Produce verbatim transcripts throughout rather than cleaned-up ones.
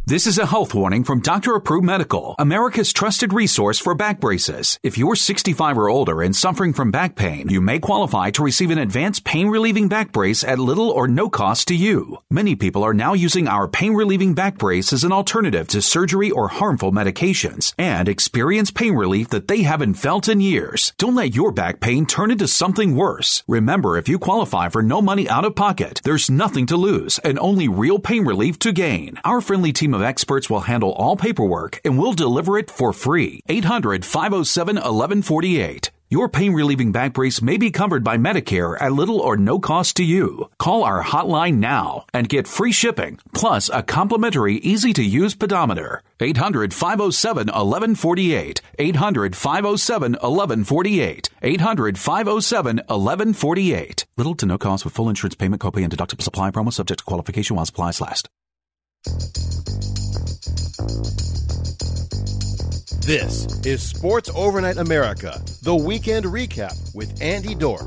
This is a health warning from Doctor Approved Medical, America's trusted resource for back braces. If you're sixty-five or older and suffering from back pain, you may qualify to receive an advanced pain-relieving back brace at little or no cost to you. Many people are now using our pain-relieving back brace as an alternative to surgery or harmful medications and experience pain relief that they haven't felt in years. Don't let your back pain turn into something worse. Remember, if you qualify for no money out of pocket, there's nothing to lose and only real pain relief to gain. Our friendly team of experts will handle all paperwork and will deliver it for free. eight hundred, five oh seven, eleven forty-eight. Your pain-relieving back brace may be covered by Medicare at little or no cost to you. Call our hotline now and get free shipping, plus a complimentary, easy-to-use pedometer. eight hundred, five oh seven, eleven forty-eight. eight hundred, five oh seven, eleven forty-eight. eight hundred, five oh seven, eleven forty-eight. Little to no cost with full insurance payment, copay, and deductible supply promo subject to qualification while supplies last. This is Sports Overnight America, the weekend recap with Andy Dorf.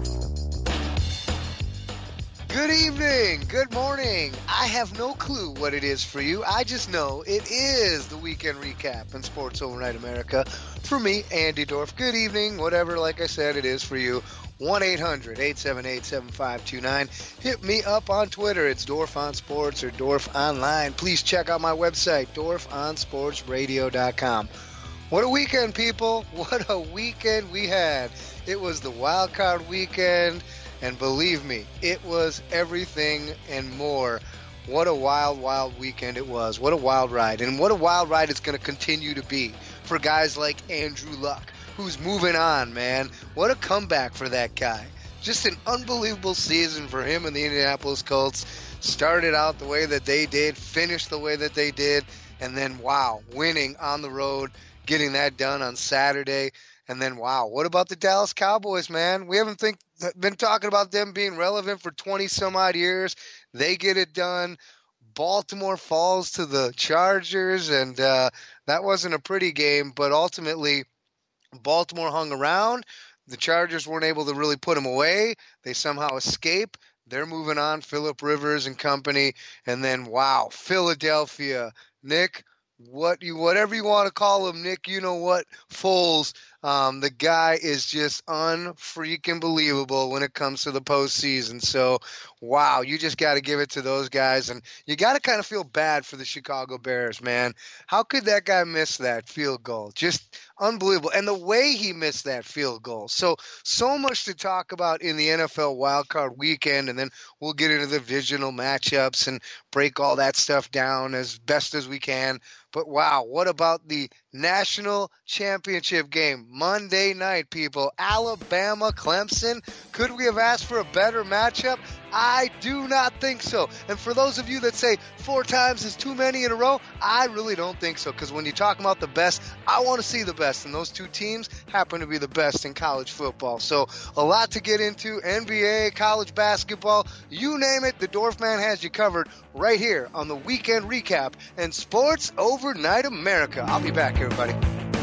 Good evening, good morning. I have no clue what it is for you. I just know it is the weekend recap in Sports Overnight America. For me, Andy Dorf, good evening, whatever, like I said, it is for you. one eight hundred, eight seven eight, seven five two nine. Hit me up on Twitter. It's Dorf on Sports or Dorf Online. Please check out my website, dorf on sports radio dot com. What a weekend, people. What a weekend we had. It was the wild card weekend, and believe me, it was everything and more. What a wild, wild weekend it was. What a wild ride. And what a wild ride it's going to continue to be for guys like Andrew Luck, who's moving on, man. What a comeback for that guy. Just an unbelievable season for him and the Indianapolis Colts. Started out the way that they did, finished the way that they did, and then, wow, winning on the road, getting that done on Saturday. And then, wow, what about the Dallas Cowboys, man? We haven't think, been talking about them being relevant for twenty-some-odd years. They get it done. Baltimore falls to the Chargers, and uh, that wasn't a pretty game, but ultimately Baltimore hung around. The Chargers weren't able to really put them away. They somehow escape. They're moving on, Phillip Rivers and company. And then, wow, Philadelphia. Nick, what you whatever you want to call him, Nick, you know what, Foles. Um, the guy is just unfreaking believable when it comes to the postseason. So, wow, you just got to give it to those guys. And you got to kind of feel bad for the Chicago Bears, man. How could that guy miss that field goal? Just unbelievable. And the way he missed that field goal. So, so much to talk about in the N F L wildcard weekend. And then we'll get into the divisional matchups and break all that stuff down as best as we can. But, wow, what about the national championship game? Monday night, people. Alabama, Clemson. Could we have asked for a better matchup? I do not think so. And for those of you that say four times is too many in a row, I really don't think so. Because when you talk about the best, I want to see the best. And those two teams happen to be the best in college football. So a lot to get into. N B A, college basketball, you name it, the Dorf Man has you covered right here on the Weekend Recap and Sports Overnight America. I'll be back, everybody.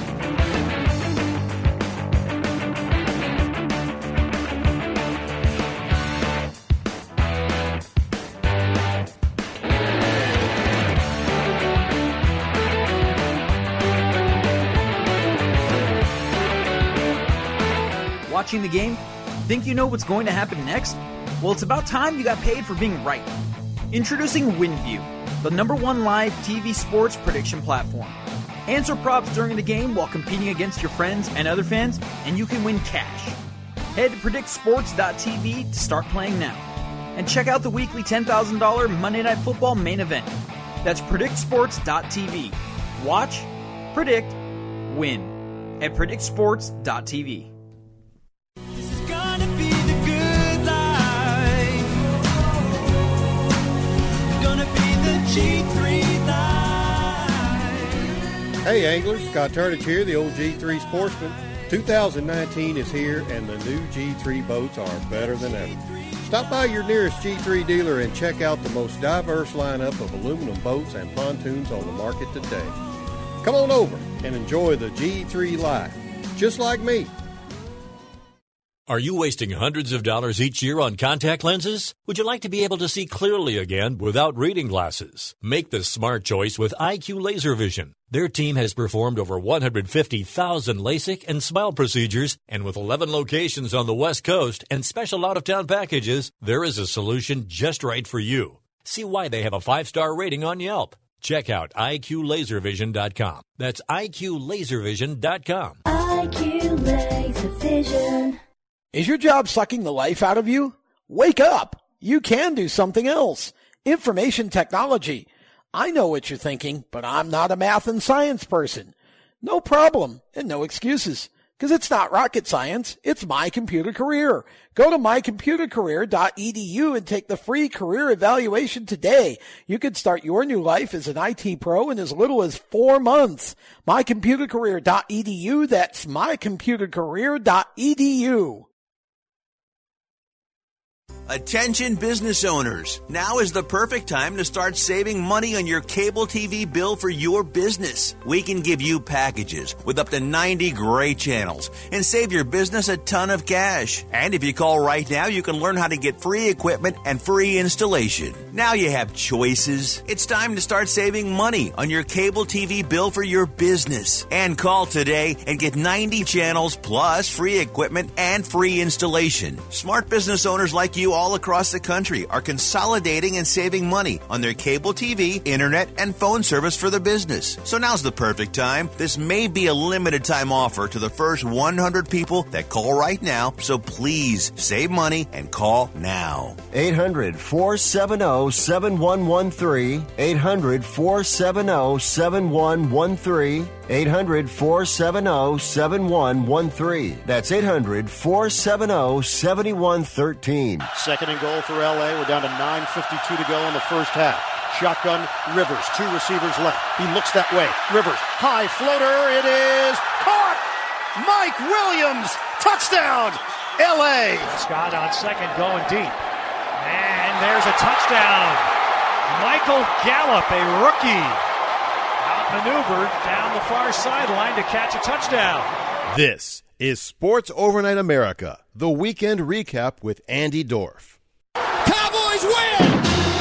Watching the game? Think you know what's going to happen next? Well, it's about time you got paid for being right. Introducing WinView, the number one live T V sports prediction platform. Answer props during the game while competing against your friends and other fans, and you can win cash. Head to predict sports dot t v to start playing now. And check out the weekly ten thousand dollars Monday Night Football main event. That's predict sports dot t v. Watch, predict, win at predict sports dot t v. Hey anglers, Scott Turnage here, the old G three Sportsman. two thousand nineteen is here and the new G three boats are better than ever. Stop by your nearest G three dealer and check out the most diverse lineup of aluminum boats and pontoons on the market today. Come on over and enjoy the G three life, just like me. Are you wasting hundreds of dollars each year on contact lenses? Would you like to be able to see clearly again without reading glasses? Make the smart choice with I Q Laser Vision. Their team has performed over one hundred fifty thousand LASIK and SMILE procedures, and with eleven locations on the West Coast and special out-of-town packages, there is a solution just right for you. See why they have a five-star rating on Yelp. Check out I Q laser vision dot com. That's I Q laser vision dot com. I Q Laser Vision. Is your job sucking the life out of you? Wake up. You can do something else. Information technology. I know what you're thinking, but I'm not a math and science person. No problem and no excuses, because it's not rocket science. It's My Computer Career. Go to my computer career dot e d u and take the free career evaluation today. You can start your new life as an I T pro in as little as four months. my computer career dot e d u. That's my computer career dot e d u. Attention business owners. Now is the perfect time to start saving money on your cable T V bill for your business. We can give you packages with up to ninety great channels and save your business a ton of cash. And if you call right now, you can learn how to get free equipment and free installation. Now you have choices. It's time to start saving money on your cable T V bill for your business. And call today and get ninety channels plus free equipment and free installation. Smart business owners like you all across the country are consolidating and saving money on their cable T V, internet, and phone service for the business. So now's the perfect time. This may be a limited time offer to the first one hundred people that call right now, so please save money and call now. eight hundred, four seven zero, seven one one three, eight hundred, four seven zero, seven one one three, eight hundred, four seven zero, seven one one three. That's eight hundred, four seven zero, seven one one three. Second and goal for L A. We're down to nine fifty-two to go in the first half. Shotgun, Rivers, two receivers left. He looks that way. Rivers, high floater. It is caught. Mike Williams, touchdown, L A. Scott on second, going deep. And there's a touchdown. Michael Gallup, a rookie, outmaneuvered down the far sideline to catch a touchdown. This is Sports Overnight America, the weekend recap with Andy Dorf. Cowboys win!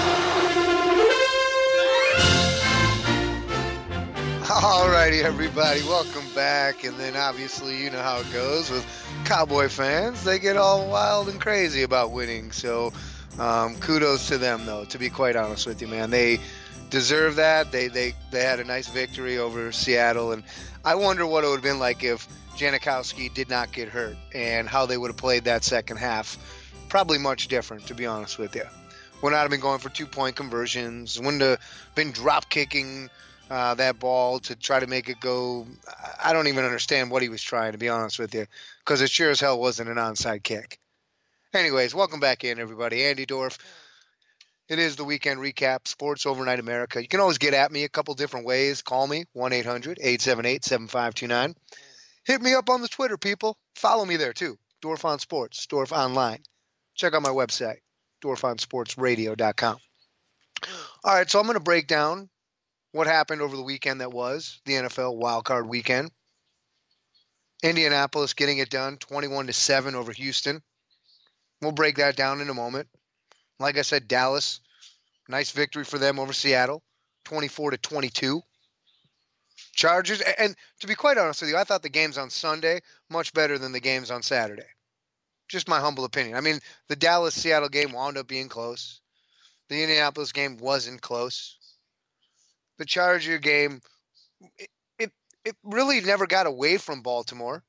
All righty, everybody, welcome back. And then obviously you know how it goes with Cowboy fans. They get all wild and crazy about winning. So um, kudos to them, though, to be quite honest with you, man. They deserve that. They, they, they had a nice victory over Seattle. And I wonder what it would have been like if Janikowski did not get hurt and how they would have played that second half. Probably much different, to be honest with you. Would not have been going for two-point conversions. Wouldn't have been drop-kicking uh, that ball to try to make it go. I don't even understand what he was trying, to be honest with you, because it sure as hell wasn't an onside kick. Anyways, welcome back in, everybody. Andy Dorf. It is the weekend recap, Sports Overnight America. You can always get at me a couple different ways. Call me, one eight hundred, eight seven eight, seven five two nine. Hit me up on the Twitter, people. Follow me there, too. Dorf on Sports, Dorf Online. Check out my website, dorf on sports radio dot com. All right, so I'm going to break down what happened over the weekend that was the N F L wildcard weekend. Indianapolis getting it done, twenty-one to seven over Houston. We'll break that down in a moment. Like I said, Dallas, nice victory for them over Seattle, twenty-four to twenty-two. Chargers, and to be quite honest with you, I thought the games on Sunday much better than the games on Saturday. Just my humble opinion. I mean, the Dallas-Seattle game wound up being close. The Indianapolis game wasn't close. The Charger game, it, it, it really never got away from Baltimore,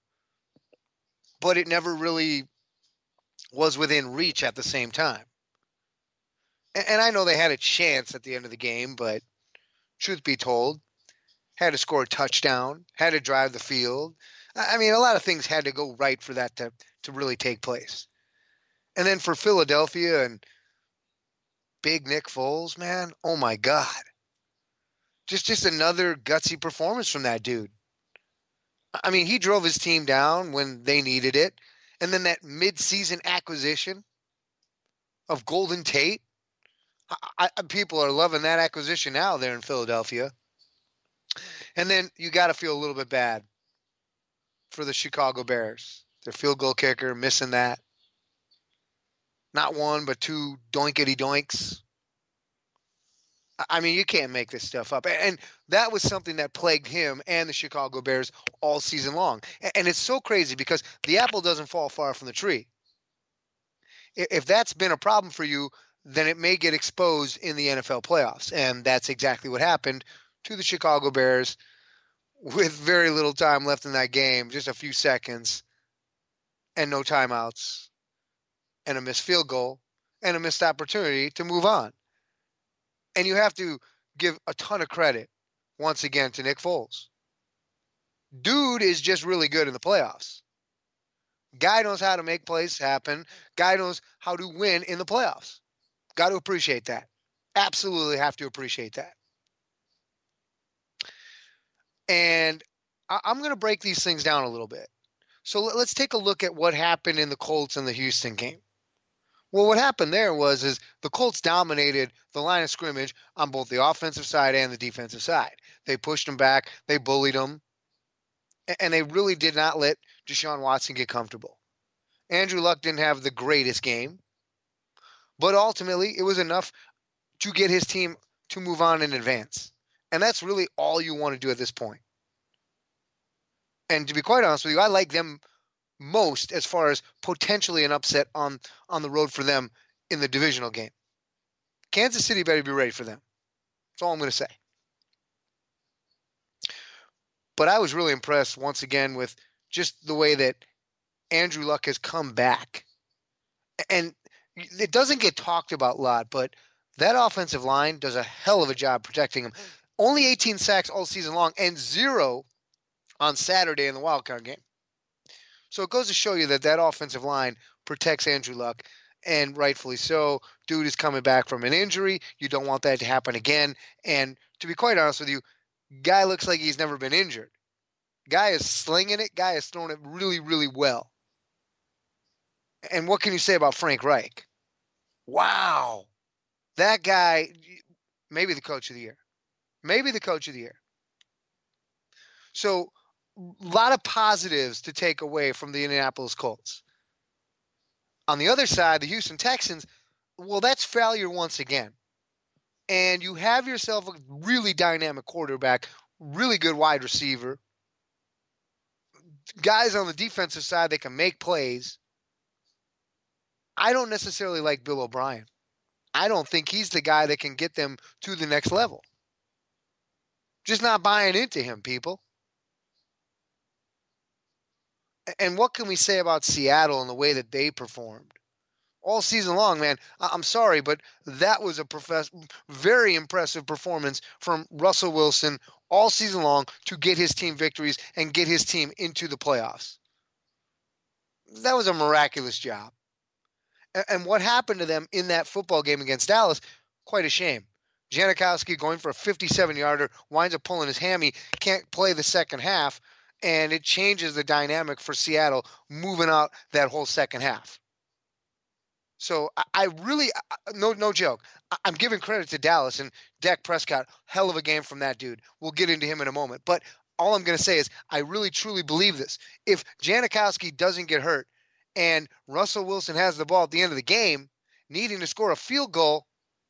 but it never really was within reach at the same time. And, and I know they had a chance at the end of the game, but truth be told, had to score a touchdown, had to drive the field. I mean, a lot of things had to go right for that to, to really take place. And then for Philadelphia and big Nick Foles, man, oh my God. Just just another gutsy performance from that dude. I mean, he drove his team down when they needed it. And then that mid-season acquisition of Golden Tate. I, I, people are loving that acquisition now there in Philadelphia. And then you got to feel a little bit bad for the Chicago Bears. Their field goal kicker, missing that. Not one, but two doinkity doinks. I mean, you can't make this stuff up. And that was something that plagued him and the Chicago Bears all season long. And it's so crazy because the apple doesn't fall far from the tree. If that's been a problem for you, then it may get exposed in the N F L playoffs. And that's exactly what happened to the Chicago Bears with very little time left in that game, just a few seconds, and no timeouts, and a missed field goal, and a missed opportunity to move on. And you have to give a ton of credit, once again, to Nick Foles. Dude is just really good in the playoffs. Guy knows how to make plays happen. Guy knows how to win in the playoffs. Got to appreciate that. Absolutely have to appreciate that. And I'm going to break these things down a little bit. So let's take a look at what happened in the Colts and the Houston game. Well, what happened there was is the Colts dominated the line of scrimmage on both the offensive side and the defensive side. They pushed them back. They bullied them. And they really did not let Deshaun Watson get comfortable. Andrew Luck didn't have the greatest game. But ultimately, it was enough to get his team to move on in advance. And that's really all you want to do at this point. And to be quite honest with you, I like them most as far as potentially an upset on, on the road for them in the divisional game. Kansas City better be ready for them. That's all I'm going to say. But I was really impressed once again with just the way that Andrew Luck has come back. And it doesn't get talked about a lot, but that offensive line does a hell of a job protecting him. Only eighteen sacks all season long and zero on Saturday in the wildcard game. So it goes to show you that that offensive line protects Andrew Luck, and rightfully so. Dude is coming back from an injury. You don't want that to happen again. And to be quite honest with you, guy looks like he's never been injured. Guy is slinging it. Guy is throwing it really, really well. And what can you say about Frank Reich? Wow. That guy, maybe the coach of the year. Maybe the coach of the year. So, a lot of positives to take away from the Indianapolis Colts. On the other side, the Houston Texans, well, that's failure once again. And you have yourself a really dynamic quarterback, really good wide receiver, guys on the defensive side that can make plays. I don't necessarily like Bill O'Brien. I don't think he's the guy that can get them to the next level. Just not buying into him, people. And what can we say about Seattle and the way that they performed? All season long, man, I'm sorry, but that was a profess- very impressive performance from Russell Wilson all season long to get his team victories and get his team into the playoffs. That was a miraculous job. And what happened to them in that football game against Dallas, quite a shame. Janikowski going for a fifty-seven-yarder, winds up pulling his hammy, can't play the second half, and it changes the dynamic for Seattle moving out that whole second half. So I really, no no joke, I'm giving credit to Dallas and Dak Prescott. Hell of a game from that dude. We'll get into him in a moment. But all I'm going to say is I really, truly believe this. If Janikowski doesn't get hurt and Russell Wilson has the ball at the end of the game, needing to score a field goal,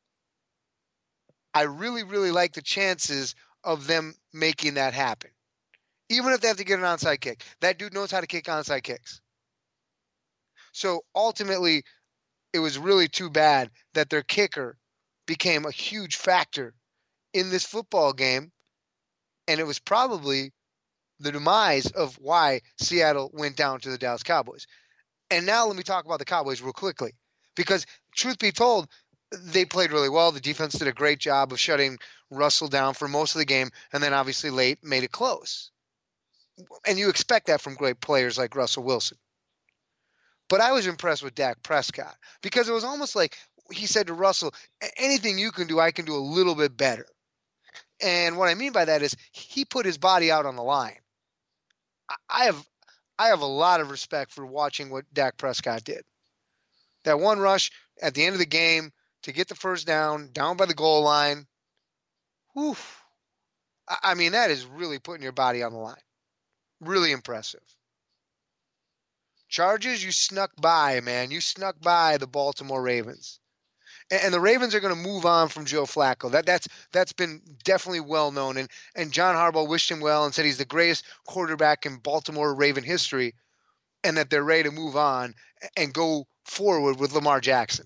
I really, really like the chances of them making that happen. Even if they have to get an onside kick. That dude knows how to kick onside kicks. So ultimately, it was really too bad that their kicker became a huge factor in this football game. And it was probably the demise of why Seattle went down to the Dallas Cowboys. And now let me talk about the Cowboys real quickly. Because truth be told, they played really well. The defense did a great job of shutting Russell down for most of the game. And then obviously late made it close. And you expect that from great players like Russell Wilson. But I was impressed with Dak Prescott because it was almost like he said to Russell, anything you can do, I can do a little bit better. And what I mean by that is he put his body out on the line. I have I have a lot of respect for watching what Dak Prescott did. That one rush at the end of the game to get the first down, down by the goal line. Whew. I mean, that is really putting your body on the line. Really impressive. Chargers, you snuck by, man. You snuck by the Baltimore Ravens. And, and the Ravens are going to move on from Joe Flacco. That that's that's been definitely well known. And and John Harbaugh wished him well and said he's the greatest quarterback in Baltimore Raven history, and that they're ready to move on and go forward with Lamar Jackson.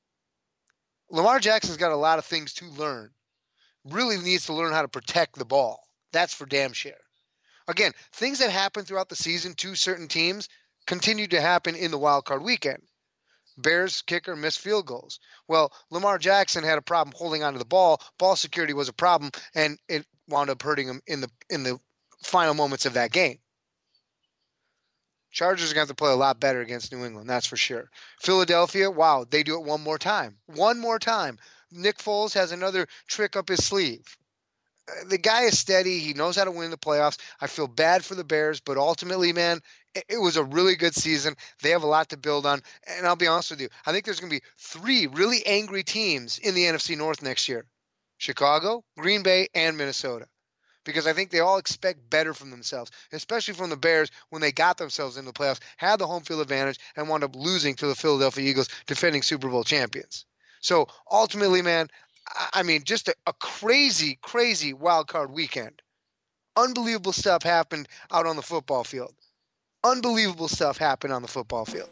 Lamar Jackson's got a lot of things to learn. Really needs to learn how to protect the ball. That's for damn sure. Again, things that happen throughout the season to certain teams continue to happen in the wild card weekend. Bears kicker missed field goals. Well, Lamar Jackson had a problem holding onto the ball. Ball security was a problem, and it wound up hurting him in the in the final moments of that game. Chargers are going to have to play a lot better against New England, that's for sure. Philadelphia, wow, they do it one more time. One more time. Nick Foles has another trick up his sleeve. The guy is steady. He knows how to win the playoffs. I feel bad for the Bears, but ultimately, man, it was a really good season. They have a lot to build on. And I'll be honest with you, I think there's going to be three really angry teams in the N F C North next year. Chicago, Green Bay, and Minnesota. Because I think they all expect better from themselves, especially from the Bears when they got themselves in the playoffs, had the home field advantage, and wound up losing to the Philadelphia Eagles, defending Super Bowl champions. So ultimately, man, I mean, just a, a crazy, crazy wild card weekend. Unbelievable stuff happened out on the football field. Unbelievable stuff happened on the football field.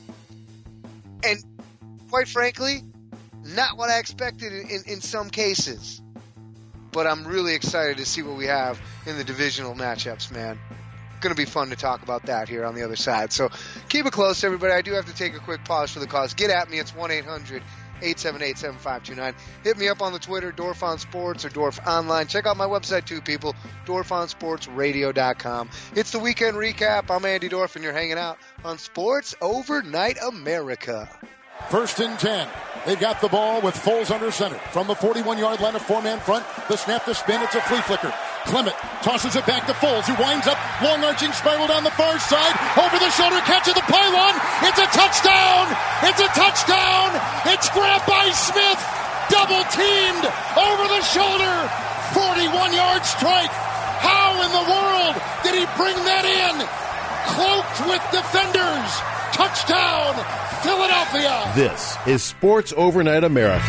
And quite frankly, not what I expected in, in, in some cases. But I'm really excited to see what we have in the divisional matchups, man. Going to be fun to talk about that here on the other side. So keep it close, everybody. I do have to take a quick pause for the cause. Get at me. It's one eight hundred eight seven eight seven five two nine. Hit me up on the Twitter, Dorf on Sports or Dorf Online. Check out my website too, people, dorf on sports radio dot com. It's the weekend recap. I'm Andy Dorf, and you're hanging out on Sports Overnight America. First and ten. They've got the ball with Foles under center. From the forty-one-yard line, a four-man front. The snap, the spin, it's a flea flicker. Clement tosses it back to Foles, who winds up long arching spiral down the far side. Over the shoulder, catch of the pylon. It's a touchdown! It's a touchdown! It's grabbed by Smith. Double teamed over the shoulder. forty-one-yard strike. How in the world did he bring that in? Cloaked with defenders. Touchdown, Philadelphia. This is Sports Overnight America.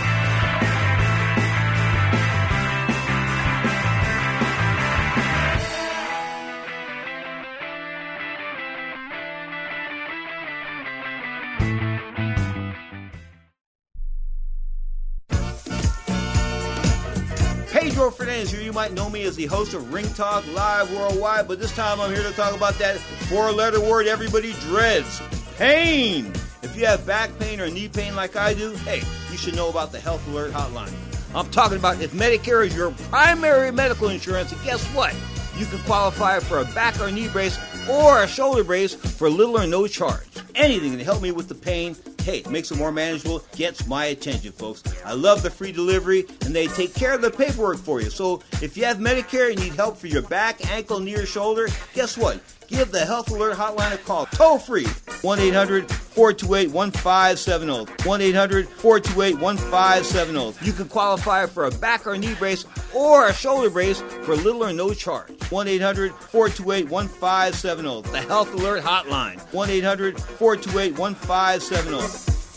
Pedro Fernandez here. You might know me as the host of Ring Talk Live Worldwide, but this time I'm here to talk about that four-letter word everybody dreads, pain. If you have back pain or knee pain like I do, hey, you should know about the Health Alert Hotline. I'm talking about if Medicare is your primary medical insurance, and guess what? You can qualify for a back or knee brace or a shoulder brace for little or no charge. Anything to help me with the pain, hey, makes it more manageable, gets my attention, folks. I love the free delivery, and they take care of the paperwork for you. So if you have Medicare and need help for your back, ankle, knee, or shoulder, guess what? Give the Health Alert Hotline a call, toll free, one eight hundred four two eight one five seven zero, one eight hundred four two eight one five seven zero. You can qualify for a back or knee brace or a shoulder brace for little or no charge. one eight hundred four two eight one five seven zero, the Health Alert Hotline, one eight hundred four two eight one five seven zero.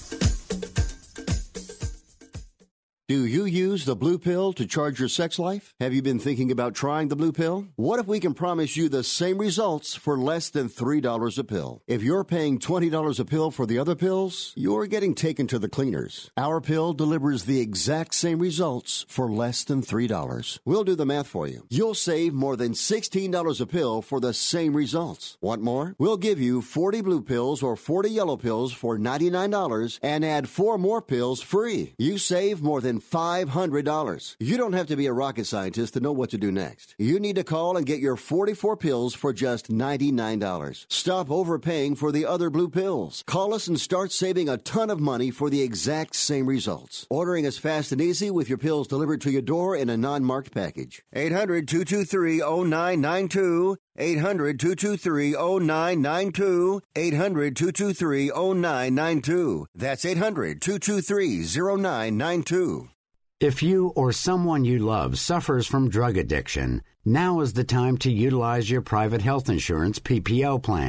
Do you use the blue pill to charge your sex life? Have you been thinking about trying the blue pill? What if we can promise you the same results for less than three dollars a pill? If you're paying twenty dollars a pill for the other pills, you're getting taken to the cleaners. Our pill delivers the exact same results for less than three dollars. We'll do the math for you. You'll save more than sixteen dollars a pill for the same results. Want more? We'll give you forty blue pills or forty yellow pills for ninety-nine dollars and add four more pills free. You save more than five hundred dollars. You don't have to be a rocket scientist to know what to do next. You need to call and get your forty-four pills for just ninety-nine dollars. Stop overpaying for the other blue pills. Call us and start saving a ton of money for the exact same results. Ordering is fast and easy with your pills delivered to your door in a non-marked package. eight hundred two two three oh nine nine two. eight hundred two two three oh nine nine two. eight hundred two two three oh nine nine two. That's eight hundred two two three oh nine nine two. If you or someone you love suffers from drug addiction, now is the time to utilize your private health insurance P P O plan.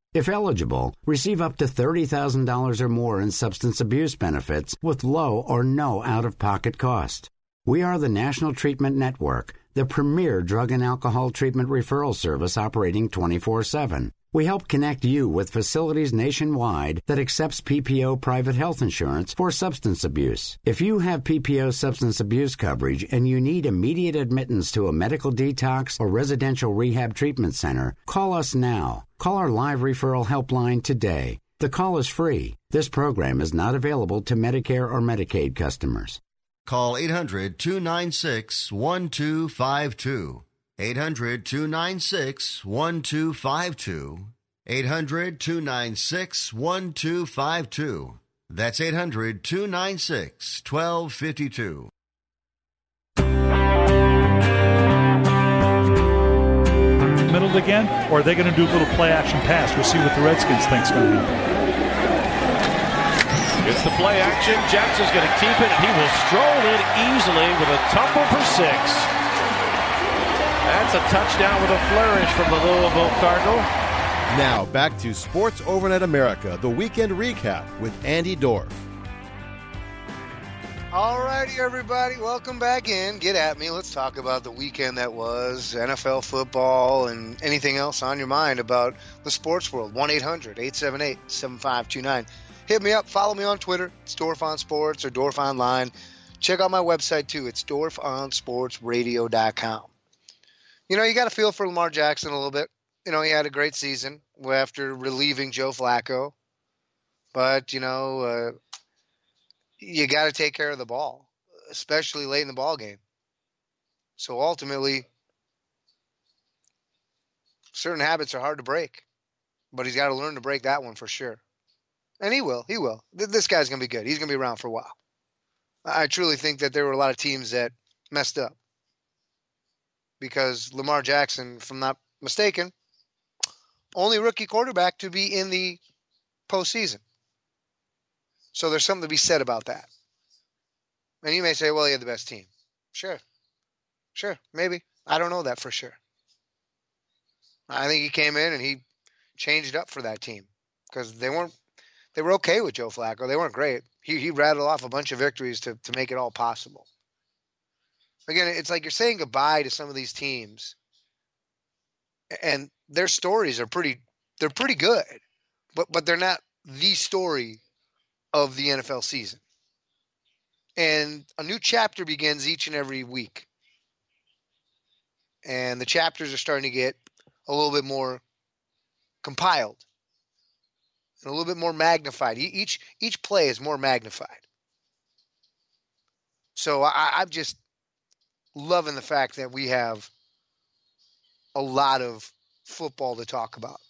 If eligible, receive up to thirty thousand dollars or more in substance abuse benefits with low or no out-of-pocket cost. We are the National Treatment Network, the premier drug and alcohol treatment referral service operating twenty-four seven. We help connect you with facilities nationwide that accepts P P O private health insurance for substance abuse. If you have P P O substance abuse coverage and you need immediate admittance to a medical detox or residential rehab treatment center, call us now. Call our live referral helpline today. The call is free. This program is not available to Medicare or Medicaid customers. Call eight hundred, two nine six, one two five two. eight hundred, two nine six, one two five two. eight hundred, two nine six, one two five two. That's eight hundred, two nine six, one two five two. Middle again, or are they going to do a little play action pass? We'll see what the Redskins think's going to happen. It's the play action. Jackson's going to keep it, and he will stroll in easily with a tumble for six. That's a touchdown with a flourish from the Louisville Cardinal. Now back to Sports Overnight America, the weekend recap with Andy Dorf. All righty, everybody. Welcome back in. Get at me. Let's talk about the weekend that was, N F L football, and anything else on your mind about the sports world. one eight hundred, eight seven eight, seven five two nine. Hit me up. Follow me on Twitter. It's Dorf on Sports or Dorf Online. Check out my website, too. It's dorf on sports radio dot com. You know, you got to feel for Lamar Jackson a little bit. You know, he had a great season after relieving Joe Flacco. But, you know, uh, you got to take care of the ball, especially late in the ball game. So ultimately, certain habits are hard to break, but he's got to learn to break that one for sure. And he will. He will. This guy's going to be good. He's going to be around for a while. I truly think that there were a lot of teams that messed up because Lamar Jackson, if I'm not mistaken, only rookie quarterback to be in the postseason. So there's something to be said about that. And you may say, well, he had the best team. Sure. Sure. Maybe. I don't know that for sure. I think he came in and he changed up for that team because they weren't, they were okay with Joe Flacco. They weren't great. He he rattled off a bunch of victories to, to make it all possible. Again, it's like you're saying goodbye to some of these teams and their stories are pretty, they're pretty good, but, but they're not the story of the N F L season. And a new chapter begins each and every week. And the chapters are starting to get a little bit more compiled and a little bit more magnified. Each each play is more magnified. So I, I'm just loving the fact that we have a lot of football to talk about.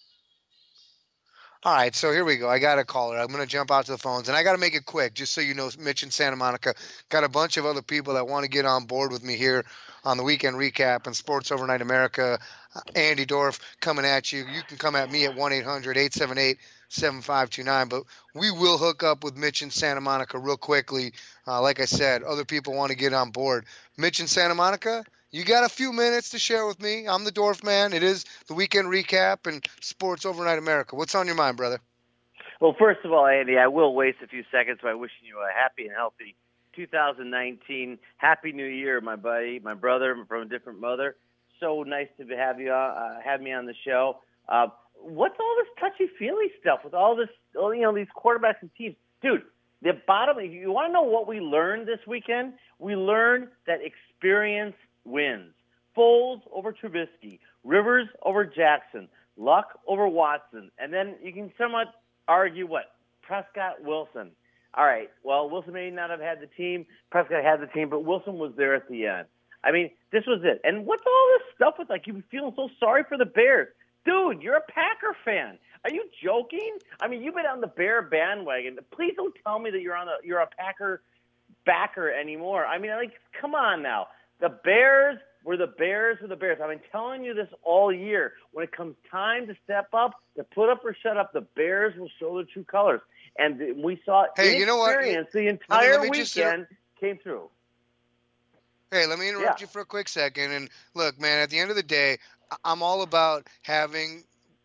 All right, so here we go. I got a caller. I'm going to jump out to the phones, and I got to make it quick, just so you know, Mitch in Santa Monica. Got a bunch of other people that want to get on board with me here on the Weekend Recap and Sports Overnight America. Andy Dorf coming at you. You can come at me at one eight hundred, eight seven eight, seven five two nine, but we will hook up with Mitch in Santa Monica real quickly. Uh, like I said, other people want to get on board. Mitch in Santa Monica, you got a few minutes to share with me. I'm the Dorf Man. It is the Weekend Recap and Sports Overnight America. What's on your mind, brother? Well, first of all, Andy, I will waste a few seconds by wishing you a happy and healthy two thousand nineteen. Happy New Year, my buddy, my brother from a different mother. So nice to have you uh, have me on the show. Uh, what's all this touchy-feely stuff with all this, you know, these quarterbacks and teams? Dude, the bottom, if you want to know what we learned this weekend, we learned that experience wins. Foles over Trubisky, Rivers over Jackson, Luck over Watson, and then you can somewhat argue what? Prescott, Wilson. All right, well, Wilson may not have had the team. Prescott had the team, but Wilson was there at the end. I mean, this was it. And what's all this stuff with, like, you feeling so sorry for the Bears? Dude, you're a Packer fan. Are you joking? I mean, you've been on the Bear bandwagon. Please don't tell me that you're on the you're a Packer backer anymore. I mean, like, come on now. The Bears were the Bears were the Bears. I've been telling you this all year. When it comes time to step up, to put up or shut up, the Bears will show their true colors. And we saw hey, you know what? The entire let me, let me weekend just, came through. Hey, let me interrupt yeah. you for a quick second. And look, man, at the end of the day, I'm all about having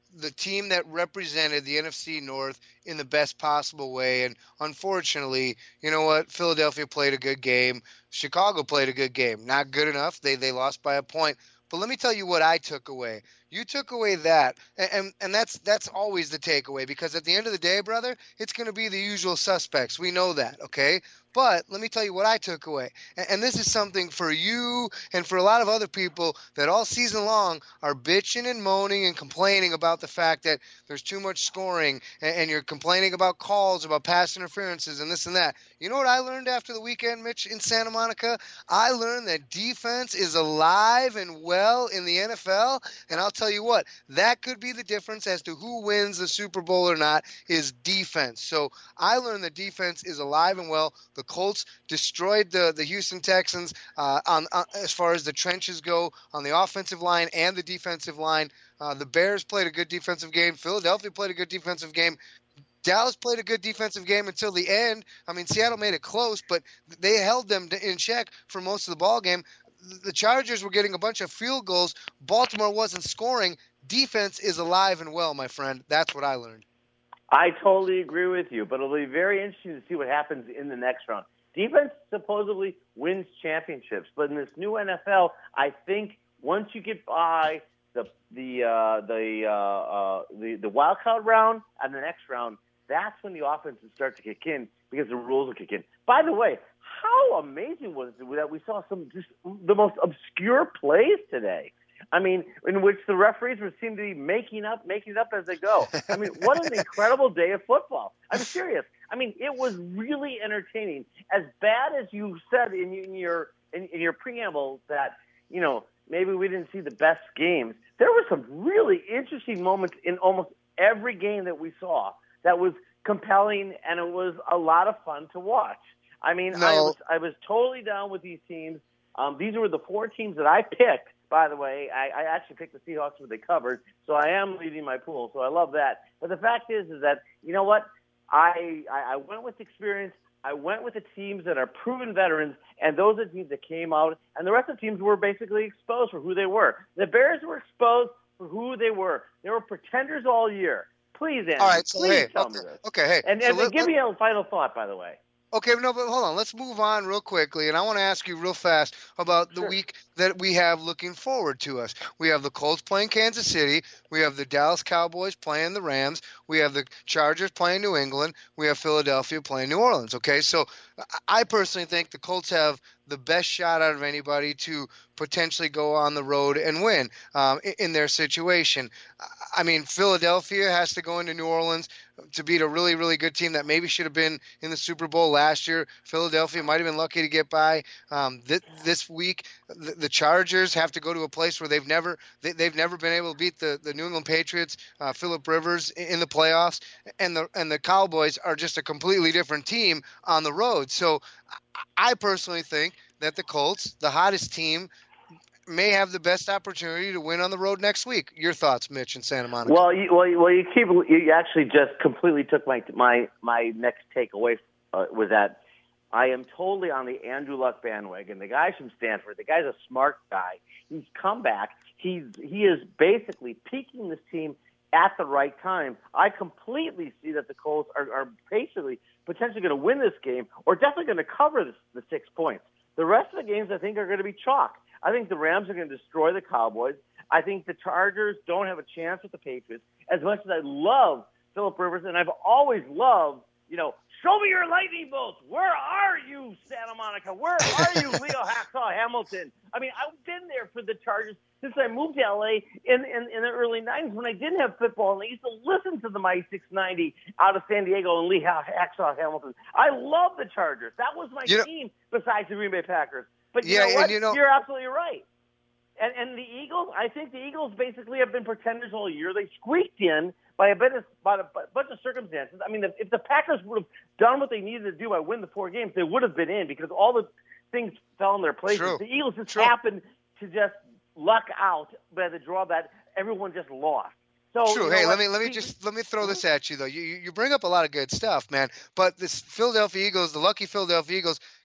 the team that represented the N F C North in the best possible way. And unfortunately, you know what? Philadelphia played a good game. Chicago played a good game. Not good enough. They they lost by a point. But let me tell you what I took away. You took away that, and, and and that's that's always the takeaway, because at the end of the day, brother, it's going to be the usual suspects. We know that, okay? But let me tell you what I took away. And, and this is something for you and for a lot of other people that all season long are bitching and moaning and complaining about the fact that there's too much scoring, and, and you're complaining about calls, about pass interferences, and this and that. You know what I learned after the weekend, Mitch, in Santa Monica? I learned that defense is alive and well in the N F L, and I'll tell you what, that could be the difference as to who wins the Super Bowl or not, is defense. So I learned that defense is alive and well. The Colts destroyed the, the Houston Texans uh, on, on as far as the trenches go on the offensive line and the defensive line. Uh, the Bears played a good defensive game. Philadelphia played a good defensive game. Dallas played a good defensive game until the end. I mean, Seattle made it close, but they held them in check for most of the ball game. The Chargers were getting a bunch of field goals. Baltimore wasn't scoring. Defense is alive and well, my friend. That's what I learned. I totally agree with you, but it'll be very interesting to see what happens in the next round. Defense supposedly wins championships, but in this new N F L, I think once you get by the the uh, the, uh, uh, the the wild card round and the next round, that's when the offenses start to kick in, because the rules will kick in. By the way, how amazing was it that we saw some just the most obscure plays today? I mean, in which the referees were seem to be making up, making up as they go. I mean, what an incredible day of football. I'm serious. I mean, it was really entertaining. As bad as you said in, in your in, in your preamble that, you know, maybe we didn't see the best games, there were some really interesting moments in almost every game that we saw that was compelling, and it was a lot of fun to watch. I mean, no. I was I was totally down with these teams. Um, these were the four teams that I picked. By the way, I, I actually picked the Seahawks where they covered, so I am leading my pool, so I love that. But the fact is, is that, you know what? I, I, I went with experience. I went with the teams that are proven veterans, and those are the teams that came out, and the rest of the teams were basically exposed for who they were. The Bears were exposed for who they were. They were pretenders all year. Please, Andy, all right, so please hey, tell okay, me this. Okay, hey. And, so and let, give let, me a final thought, by the way. Okay, no, but hold on. Let's move on real quickly, and I want to ask you real fast about the Sure. week that we have looking forward to us. We have the Colts playing Kansas City. We have the Dallas Cowboys playing the Rams. We have the Chargers playing New England. We have Philadelphia playing New Orleans, okay? So I personally think the Colts have the best shot out of anybody to potentially go on the road and win um, in their situation. I mean, Philadelphia has to go into New Orleans to beat a really, really good team that maybe should have been in the Super Bowl last year. Philadelphia might have been lucky to get by. Um, th- this week, the, the Chargers have to go to a place where they've never they, they've never been able to beat the, the New England Patriots, uh, Phillip Rivers in, in the playoffs, and the and the Cowboys are just a completely different team on the road. So I personally think that the Colts, the hottest team, may have the best opportunity to win on the road next week. Your thoughts, Mitch, in Santa Monica? Well, you, well, you- well, you keep you actually just completely took my my my next takeaway uh, was that I am totally on the Andrew Luck bandwagon. The guy's from Stanford. The guy's a smart guy. He's come back. He's he is basically peaking this team at the right time. I completely see that the Colts are, are basically potentially going to win this game, or definitely going to cover this, the six points. The rest of the games, I think, are going to be chalk. I think the Rams are going to destroy the Cowboys. I think the Chargers don't have a chance with the Patriots. As much as I love Phillip Rivers, and I've always loved, you know, show me your lightning bolts. Where are you, Santa Monica? Where are you, Leo Hacksaw Hamilton? I mean, I've been there for the Chargers since I moved to L A in, in, in the early nineties when I didn't have football, and I used to listen to the Mighty six ninety out of San Diego and Lee Hacksaw Hamilton. I love the Chargers. That was my You know- team besides the Green Bay Packers. But you Yeah, know and what? you know- You're absolutely right. And and the Eagles, I think the Eagles basically have been pretenders all year. They squeaked in by a bit of, by a bunch of circumstances. I mean, if, if the Packers would have done what they needed to do by winning the four games, they would have been in because all the things fell in their places. True. The Eagles just True. happened to just luck out by the draw that everyone just lost. So True. you know Hey, what? let me let me just let me throw this at you though. You you you bring up a lot of good stuff, man. But this Philadelphia Eagles, the lucky Philadelphia Eagles,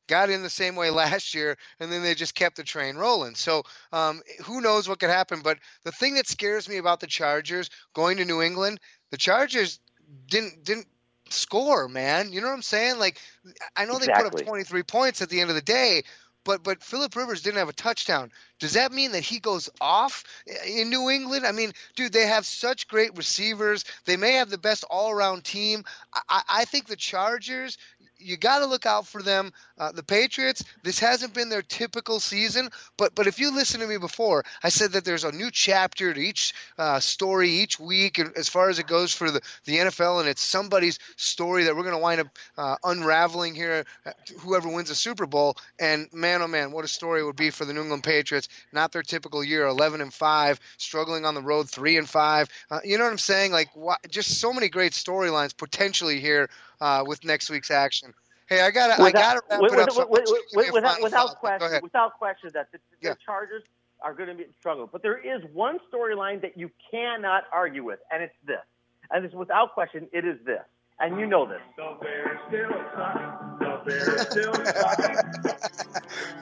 got in the same way last year, and then they just kept the train rolling. So um, who knows what could happen? But the thing that scares me about the Chargers going to New England, the Chargers didn't didn't score, man. You know what I'm saying? Like, I know exactly. They put up twenty-three points at the end of the day, but but Phillip Rivers didn't have a touchdown. Does that mean that he goes off in New England? I mean, dude, they have such great receivers. They may have the best all-around team. I, I think the Chargers, you got to look out for them. Uh, the Patriots, this hasn't been their typical season, but but if you listen to me before, I said that there's a new chapter to each uh, story each week as far as it goes for the, the N F L, and it's somebody's story that we're going to wind up uh, unraveling here, whoever wins the Super Bowl. And man, oh man, what a story it would be for the New England Patriots. Not their typical year, eleven and five, struggling on the road, three and five. Uh, you know what I'm saying? Like, wh- just so many great storylines potentially here uh, with next week's action. Hey, I gotta, without, I gotta wrap with, it up. With, So with, with, without, without question, Go without question, that the, the yeah. Chargers are going to be struggling. But there is one storyline that you cannot argue with, and it's this. And it's without question, it is this. And you know this. The Bears still suck. The Bears still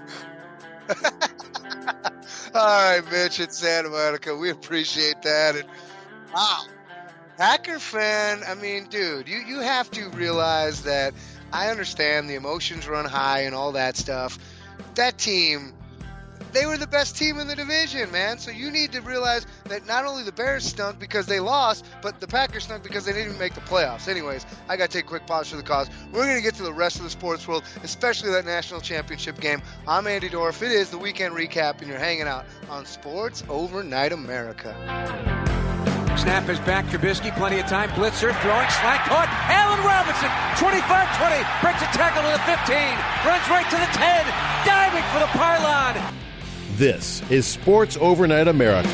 suck. All right, Mitch in Santa Monica, we appreciate that. And wow, Packer fan. I mean, dude, you you have to realize that. I understand the emotions run high and all that stuff. That team, they were the best team in the division, man. So you need to realize that not only the Bears stunk because they lost, but the Packers stunk because they didn't even make the playoffs. Anyways, I got to take a quick pause for the cause. We're going to get to the rest of the sports world, especially that national championship game. I'm Andy Dorff. It is the weekend recap, and you're hanging out on Sports Overnight America. Snap is back. Trubisky, plenty of time. Blitzer throwing, slant caught. Allen Robinson, twenty-five twenty, breaks a tackle to the fifteen, runs right to the ten, diving for the pylon. This is Sports Overnight America.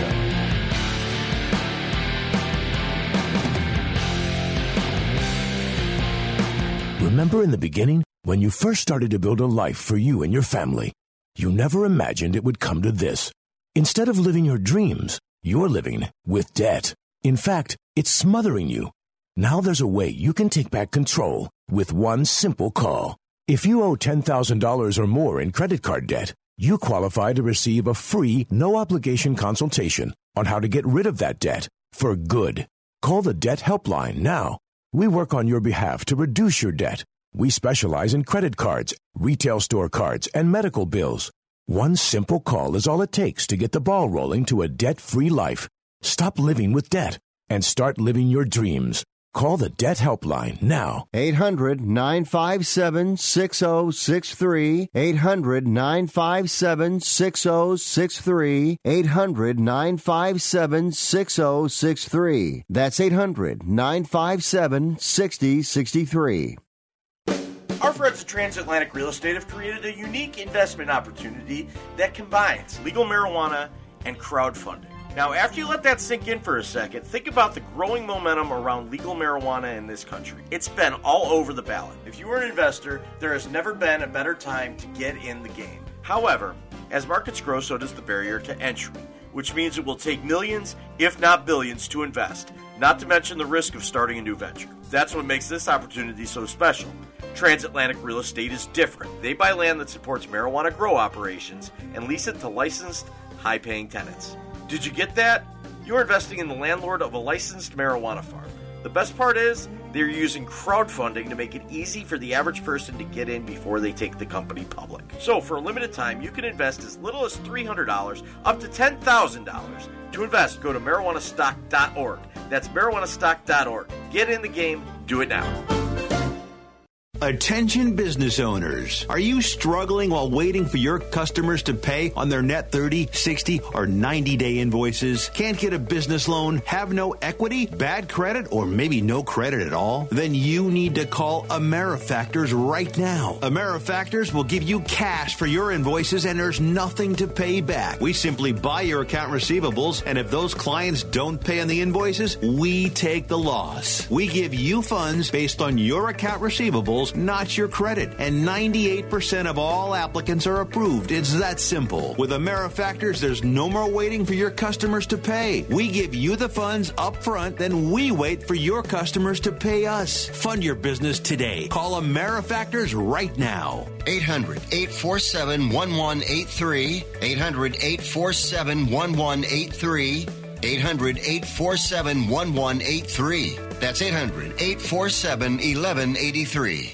Remember in the beginning, when you first started to build a life for you and your family, you never imagined it would come to this. Instead of living your dreams, you're living with debt. In fact, it's smothering you. Now there's a way you can take back control with one simple call. If you owe ten thousand dollars or more in credit card debt, you qualify to receive a free, no-obligation consultation on how to get rid of that debt for good. Call the Debt Helpline now. We work on your behalf to reduce your debt. We specialize in credit cards, retail store cards, and medical bills. One simple call is all it takes to get the ball rolling to a debt-free life. Stop living with debt and start living your dreams. Call the Debt Helpline now. eight hundred nine five seven six zero six three. eight hundred nine five seven six zero six three. eight hundred nine five seven six zero six three. That's eight hundred nine five seven six zero six three. Our friends at Transatlantic Real Estate have created a unique investment opportunity that combines legal marijuana and crowdfunding. Now, after you let that sink in for a second, think about the growing momentum around legal marijuana in this country. It's been all over the ballot. If you are an investor, there has never been a better time to get in the game. However, as markets grow, so does the barrier to entry, which means it will take millions, if not billions, to invest, not to mention the risk of starting a new venture. That's what makes this opportunity so special. Transatlantic Real Estate is different. They buy land that supports marijuana grow operations and lease it to licensed, high-paying tenants. Did you get that? You're investing in the landlord of a licensed marijuana farm. The best part is, they're using crowdfunding to make it easy for the average person to get in before they take the company public. So for a limited time, you can invest as little as three hundred dollars up to ten thousand dollars. To invest, go to marijuana stock dot org. That's marijuana stock dot org. Get in the game. Do it now. Attention business owners. Are you struggling while waiting for your customers to pay on their net thirty, sixty, or ninety day invoices? Can't get a business loan? Have no equity? Bad credit? Or maybe no credit at all? Then you need to call AmeriFactors right now. AmeriFactors will give you cash for your invoices and there's nothing to pay back. We simply buy your account receivables, and if those clients don't pay on the invoices, we take the loss. We give you funds based on your account receivables credentials, not your credit. And ninety-eight percent of all applicants are approved. It's that simple. With AmeriFactors, there's no more waiting for your customers to pay. We give you the funds up front, then we wait for your customers to pay us. Fund your business today. Call AmeriFactors right now. eight hundred, eight four seven, one one eight three. eight hundred, eight four seven, one one eight three. eight hundred, eight four seven, one one eight three. That's eight hundred, eight four seven, one one eight three.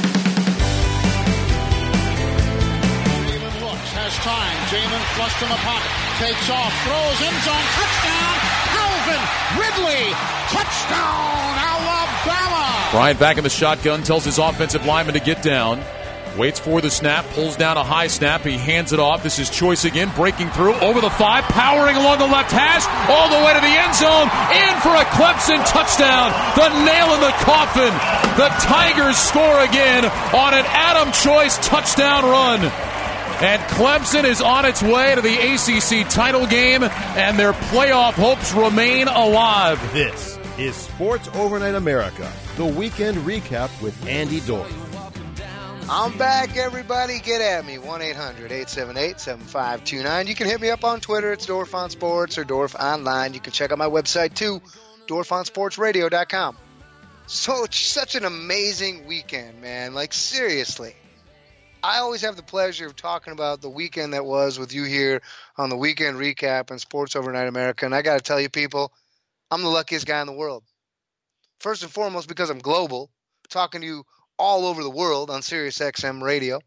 Jalen looks, has time. Jalen flushed in the pocket. Takes off, throws, end zone, touchdown. Calvin Ridley, touchdown, Alabama. Bryant back in the shotgun, tells his offensive lineman to get down. Waits for the snap, pulls down a high snap. He hands it off. This is Choice again, breaking through over the five, powering along the left hash, all the way to the end zone, in for a Clemson touchdown. The nail in the coffin. The Tigers score again on an Adam Choice touchdown run. And Clemson is on its way to the A C C title game, and their playoff hopes remain alive. This is Sports Overnight America, the weekend recap with Andy Dorff. I'm back, everybody. Get at me. one eight hundred, eight seven eight, seven five two nine. You can hit me up on Twitter. It's Dorff on Sports or Dorff Online. You can check out my website, too, dorff on sports radio dot com. So it's such an amazing weekend, man. Like, seriously. I always have the pleasure of talking about the weekend that was with you here on the Weekend Recap and Sports Overnight America. And I got to tell you, people, I'm the luckiest guy in the world. First and foremost, because I'm global, talking to you all over the world on Sirius X M radio.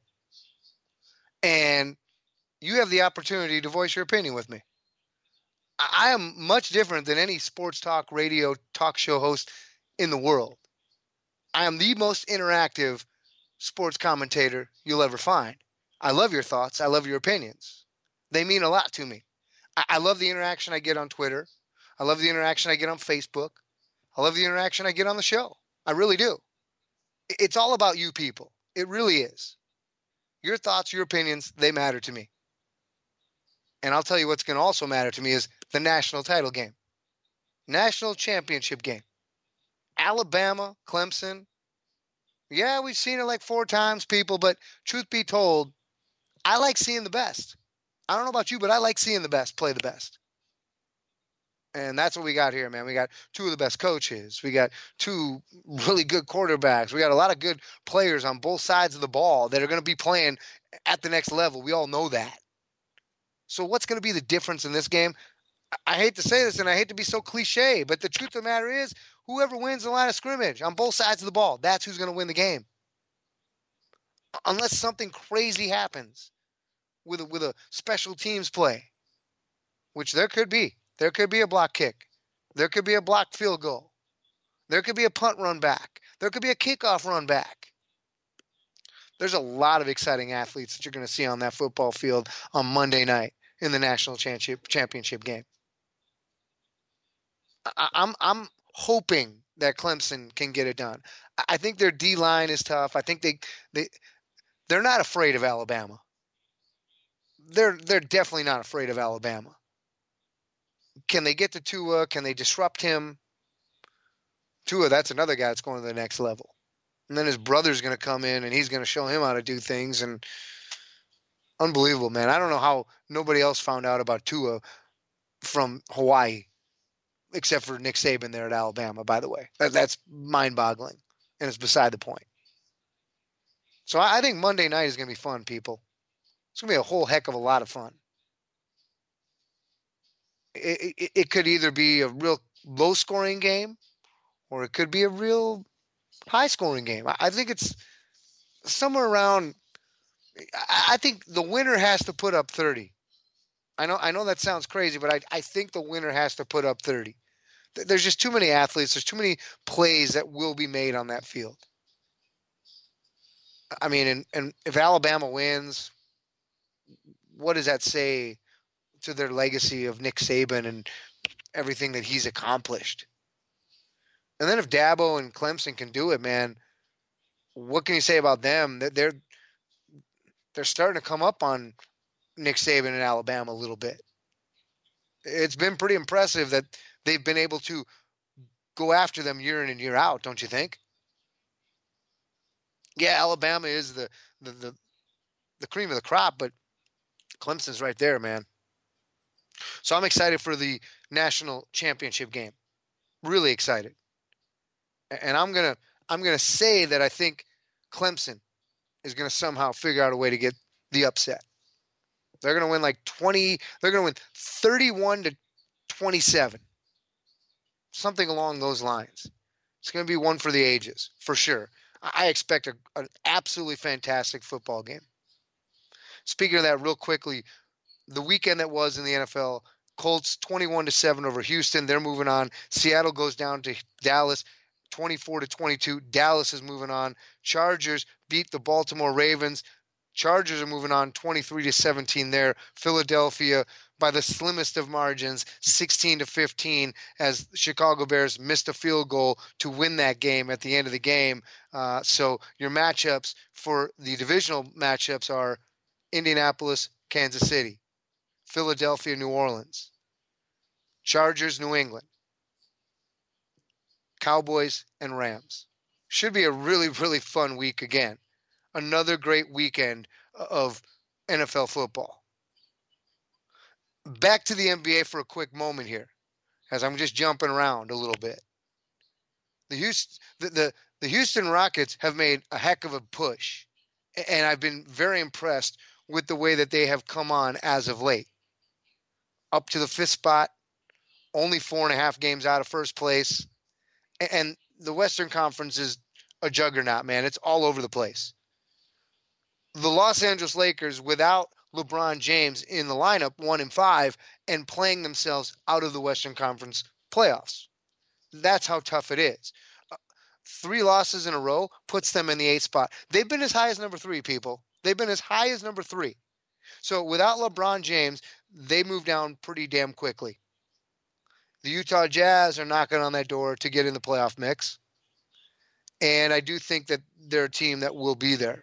And you have the opportunity to voice your opinion with me. I am much different than any sports talk radio talk show host in the world. I am the most interactive sports commentator you'll ever find. I love your thoughts. I love your opinions. They mean a lot to me. I, I love the interaction I get on Twitter. I love the interaction I get on Facebook. I love the interaction I get on the show. I really do. It's all about you people. It really is. Your thoughts, your opinions, they matter to me. And I'll tell you what's going to also matter to me is the national title game. National championship game. Alabama, Clemson. Yeah, we've seen it like four times, people, but truth be told, I like seeing the best. I don't know about you, but I like seeing the best play the best. And that's what we got here, man. We got two of the best coaches. We got two really good quarterbacks. We got a lot of good players on both sides of the ball that are going to be playing at the next level. We all know that. So what's going to be the difference in this game? I hate to say this, and I hate to be so cliche, but the truth of the matter is whoever wins the line of scrimmage on both sides of the ball, that's who's going to win the game. Unless something crazy happens with a, with a special teams play, which there could be. There could be a block kick. There could be a blocked field goal. There could be a punt run back. There could be a kickoff run back. There's a lot of exciting athletes that you're going to see on that football field on Monday night in the national championship championship game. I, I'm I'm hoping that Clemson can get it done. I think their D-line is tough. I think they they they're not afraid of Alabama. They're they're definitely not afraid of Alabama. Can they get to Tua? Can they disrupt him? Tua, that's another guy that's going to the next level. And then his brother's going to come in, and he's going to show him how to do things. And unbelievable, man. I don't know how nobody else found out about Tua from Hawaii, except for Nick Saban there at Alabama, by the way. That, that's mind-boggling, and it's beside the point. So I, I think Monday night is going to be fun, people. It's going to be a whole heck of a lot of fun. It, it, it could either be a real low-scoring game or it could be a real high-scoring game. I, I think it's somewhere around I, – I think the winner has to put up thirty. I know I know that sounds crazy, but I, I think the winner has to put up thirty. There's just too many athletes. There's too many plays that will be made on that field. I mean, and, and if Alabama wins, what does that say to their legacy of Nick Saban and everything that he's accomplished? And then if Dabo and Clemson can do it, man, what can you say about them? They're they're starting to come up on Nick Saban in Alabama a little bit. It's been pretty impressive that they've been able to go after them year in and year out, don't you think? Yeah, Alabama is the the the, the cream of the crop, but Clemson's right there, man. So I'm excited for the national championship game. Really excited. And I'm gonna I'm gonna say that I think Clemson is gonna somehow figure out a way to get the upset. They're gonna win like twenty. They're gonna win thirty-one to twenty-seven, something along those lines. It's gonna be one for the ages for sure. I expect a, an absolutely fantastic football game. Speaking of that, real quickly, the weekend that was in the N F L, Colts twenty-one to seven over Houston. They're moving on. Seattle goes down to Dallas twenty-four to twenty-two. Dallas is moving on. Chargers beat the Baltimore Ravens. Chargers are moving on twenty-three to seventeen there. Philadelphia by the slimmest of margins, sixteen to fifteen, as the Chicago Bears missed a field goal to win that game at the end of the game. Uh, so your matchups for the divisional matchups are Indianapolis, Kansas City, Philadelphia, New Orleans, Chargers, New England, Cowboys, and Rams. Should be a really, really fun week again. Another great weekend of N F L football. Back to the N B A for a quick moment here, as I'm just jumping around a little bit. The Houston, the, the, the Houston Rockets have made a heck of a push, and I've been very impressed with the way that they have come on as of late. Up to the fifth spot, only four and a half games out of first place, and the Western Conference is a juggernaut, man. It's all over the place. The Los Angeles Lakers, without LeBron James in the lineup, one and five, and playing themselves out of the Western Conference playoffs. That's how tough it is. Uh, three losses in a row puts them in the eighth spot. They've been as high as number three, people. They've been as high as number three. So without LeBron James, they move down pretty damn quickly. The Utah Jazz are knocking on that door to get in the playoff mix. And I do think that they're a team that will be there.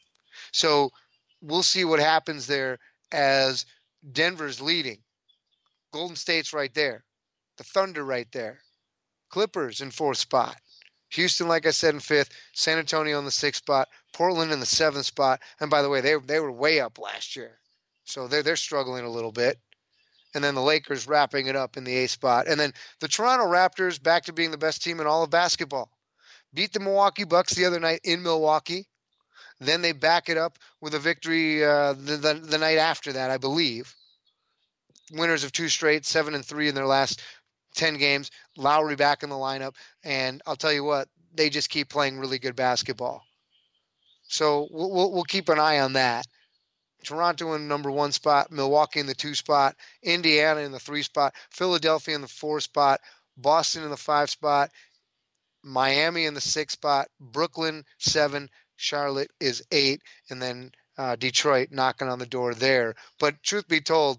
So we'll see what happens there as Denver's leading. Golden State's right there. The Thunder right there. Clippers in fourth spot. Houston, like I said, in fifth. San Antonio in the sixth spot. Portland in the seventh spot. And by the way, they, they were way up last year. So they're, they're struggling a little bit. And then the Lakers wrapping it up in the eighth spot. And then the Toronto Raptors back to being the best team in all of basketball. Beat the Milwaukee Bucks the other night in Milwaukee. Then they back it up with a victory uh, the, the the night after that, I believe. Winners of two straight, seven and three in their last ten games. Lowry back in the lineup, and I'll tell you what, they just keep playing really good basketball. So we'll we'll, we'll keep an eye on that. Toronto in the number one spot, Milwaukee in the two spot, Indiana in the three spot, Philadelphia in the four spot, Boston in the five spot, Miami in the six spot, Brooklyn seven. Charlotte is eight, and then uh, Detroit knocking on the door there. But truth be told,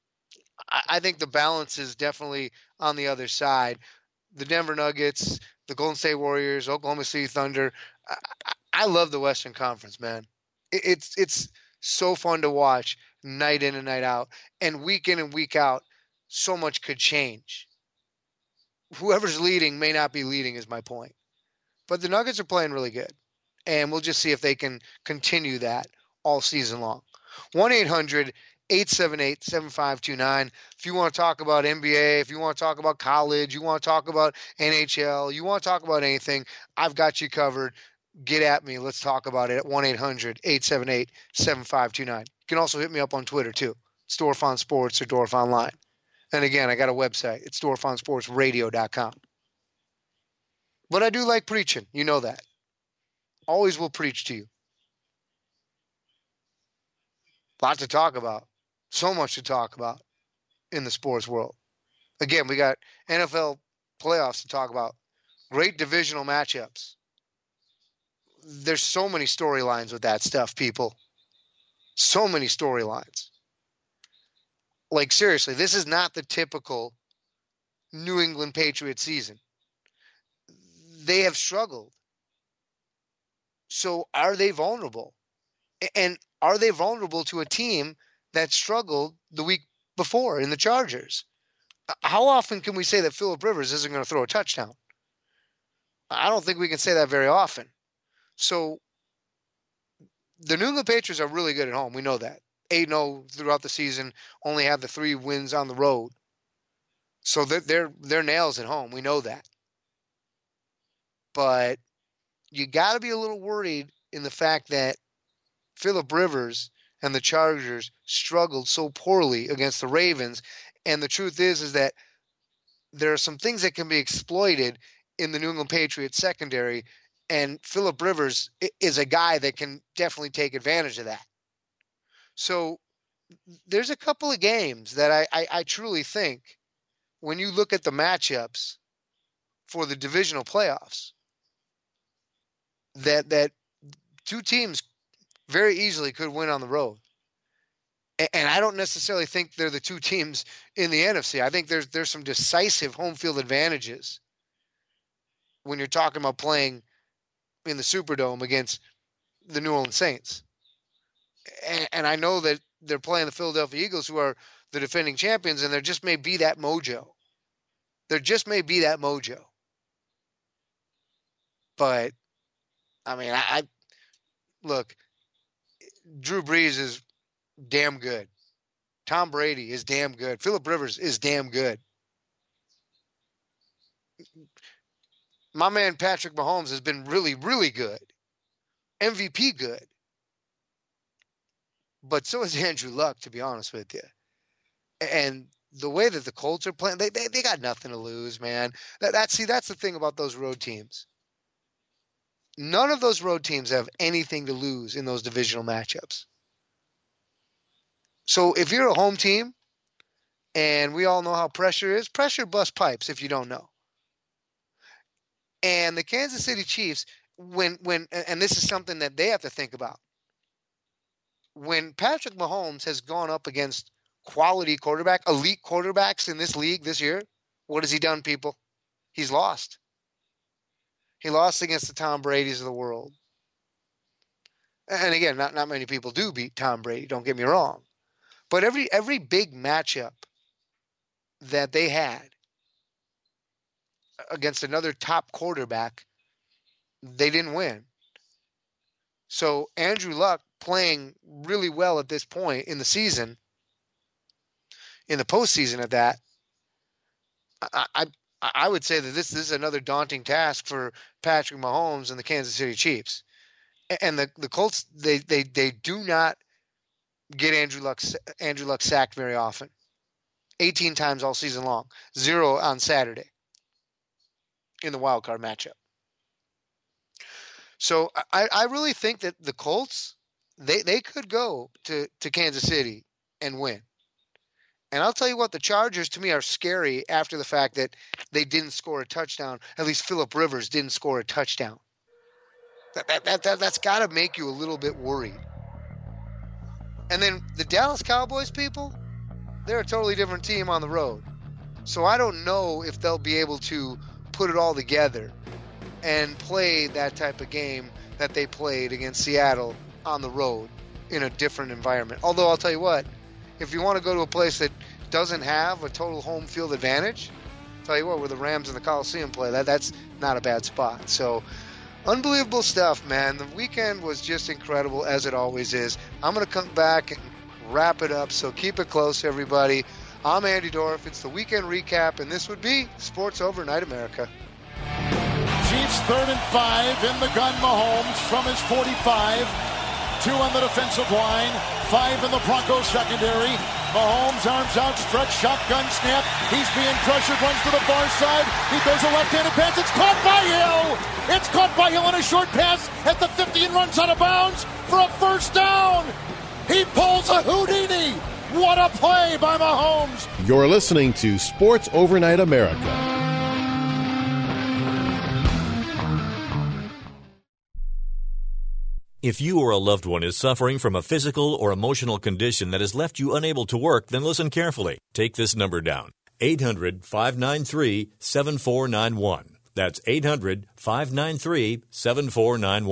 I, I think the balance is definitely on the other side. The Denver Nuggets, the Golden State Warriors, Oklahoma City Thunder. I, I love the Western Conference, man. It, it's it's so fun to watch night in and night out. And week in and week out, so much could change. Whoever's leading may not be leading is my point. But the Nuggets are playing really good. And we'll just see if they can continue that all season long. one eight hundred eight seven eight seven five two nine. If you want to talk about N B A, if you want to talk about college, you want to talk about N H L, you want to talk about anything, I've got you covered. Get at me. Let's talk about it at one eight hundred eight seven eight seven five two nine. You can also hit me up on Twitter, too. It's Dorfon Sports or Dorf Online. And again, I got a website. It's dorfon sports radio dot com. But I do like preaching. You know that. Always will preach to you. Lot to talk about. So much to talk about in the sports world. Again, we got N F L playoffs to talk about. Great divisional matchups. There's so many storylines with that stuff, people. So many storylines. Like, seriously, this is not the typical New England Patriots season. They have struggled. So are they vulnerable? And are they vulnerable to a team that struggled the week before in the Chargers? How often can we say that Phillip Rivers isn't going to throw a touchdown? I don't think we can say that very often. So the New England Patriots are really good at home. We know that. eight and oh throughout the season, only have the three wins on the road. So they're, they're, they're nails at home. We know that. But you got to be a little worried in the fact that Phillip Rivers and the Chargers struggled so poorly against the Ravens. And the truth is, is that there are some things that can be exploited in the New England Patriots secondary, and Phillip Rivers is a guy that can definitely take advantage of that. So there's a couple of games that I, I, I truly think, when you look at the matchups for the divisional playoffs, that that two teams very easily could win on the road. And, and I don't necessarily think they're the two teams in the N F C. I think there's there's some decisive home field advantages when you're talking about playing in the Superdome against the New Orleans Saints. And, and I know that they're playing the Philadelphia Eagles, who are the defending champions, and there just may be that mojo. There just may be that mojo. But, I mean, I, I look, Drew Brees is damn good. Tom Brady is damn good. Phillip Rivers is damn good. My man Patrick Mahomes has been really, really good. M V P good. But so is Andrew Luck, to be honest with you. And the way that the Colts are playing, they they, they got nothing to lose, man. That, that see, that's the thing about those road teams. None of those road teams have anything to lose in those divisional matchups. So if you're a home team, and we all know how pressure is, pressure busts pipes if you don't know. And the Kansas City Chiefs, when when and this is something that they have to think about. When Patrick Mahomes has gone up against quality quarterback, elite quarterbacks in this league this year, what has he done, people? He's lost. He lost against the Tom Brady's of the world. And again, not, not many people do beat Tom Brady, don't get me wrong. But every every big matchup that they had against another top quarterback, they didn't win. So Andrew Luck playing really well at this point in the season, in the postseason at that, I, I I would say that this, this is another daunting task for Patrick Mahomes and the Kansas City Chiefs. And the, the Colts, they, they they do not get Andrew Luck Andrew Luck sacked very often. eighteen times all season long, zero on Saturday in the wild card matchup. So I, I really think that the Colts, they, they could go to, to Kansas City and win. And I'll tell you what, the Chargers to me are scary after the fact that they didn't score a touchdown. At least Phillip Rivers didn't score a touchdown. That, that, that, that, that's got to make you a little bit worried. And then the Dallas Cowboys, people, they're a totally different team on the road. So I don't know if they'll be able to put it all together and play that type of game that they played against Seattle on the road in a different environment. Although I'll tell you what, if you want to go to a place that doesn't have a total home field advantage, I'll tell you what, where the Rams and the Coliseum play, that that's not a bad spot. So unbelievable stuff, man. The weekend was just incredible, as it always is. I'm going to come back and wrap it up, so keep it close, everybody. I'm Andy Dorff. It's the weekend recap, and this would be Sports Overnight America. Chiefs third and five in the gun. Mahomes from his forty-five. Two on the defensive line. Five in the Broncos secondary. Mahomes arms outstretched. Shotgun snap. He's being pressured. Runs to the far side. He throws a left-handed pass. It's caught by Hill. It's caught by Hill on a short pass at the fifty and runs out of bounds for a first down. He pulls a Houdini. What a play by Mahomes. You're listening to Sports Overnight America. If you or a loved one is suffering from a physical or emotional condition that has left you unable to work, then listen carefully. Take this number down, eight hundred, five nine three, seven four nine one. That's eight hundred, five nine three, seven four nine one.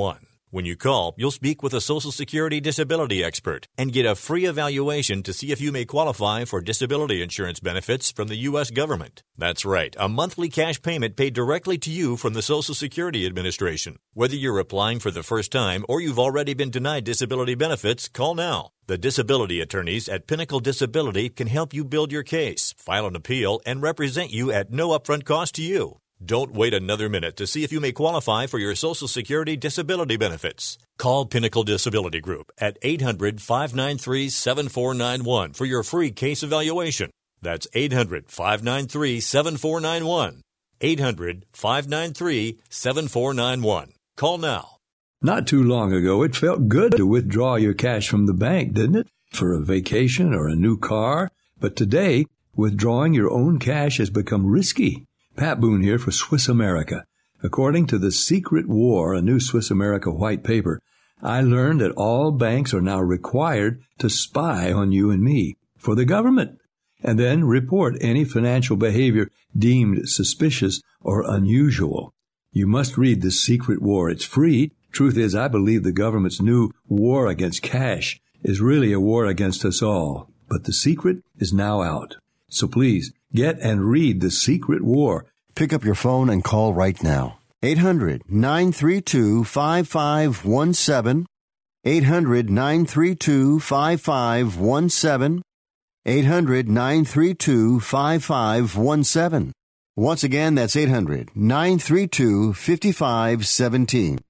When you call, you'll speak with a Social Security disability expert and get a free evaluation to see if you may qualify for disability insurance benefits from the U S government. That's right, a monthly cash payment paid directly to you from the Social Security Administration. Whether you're applying for the first time or you've already been denied disability benefits, call now. The disability attorneys at Pinnacle Disability can help you build your case, file an appeal, and represent you at no upfront cost to you. Don't wait another minute to see if you may qualify for your Social Security disability benefits. Call Pinnacle Disability Group at eight hundred, five nine three, seven four nine one for your free case evaluation. That's eight hundred, five nine three, seven four nine one. eight hundred, five nine three, seven four nine one. Call now. Not too long ago, it felt good to withdraw your cash from the bank, didn't it? For a vacation or a new car. But today, withdrawing your own cash has become risky. Pat Boone here for Swiss America. According to The Secret War, a new Swiss America white paper, I learned that all banks are now required to spy on you and me for the government, and then report any financial behavior deemed suspicious or unusual. You must read The Secret War. It's free. Truth is, I believe the government's new war against cash is really a war against us all. But the secret is now out. So please, get and read The Secret War. Pick up your phone and call right now. eight hundred, nine three two, five five one seven. eight hundred, nine three two, five five one seven. eight hundred, nine three two, five five one seven. Once again, that's eight hundred, nine three two, five five one seven.